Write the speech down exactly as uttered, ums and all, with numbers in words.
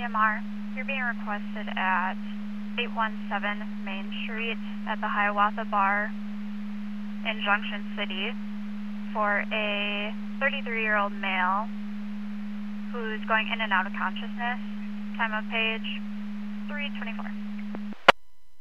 M R. You're being requested at eight one seven Main Street at the Hiawatha Bar in Junction City for a thirty-three-year-old male who's going in and out of consciousness. Time of page three twenty-four.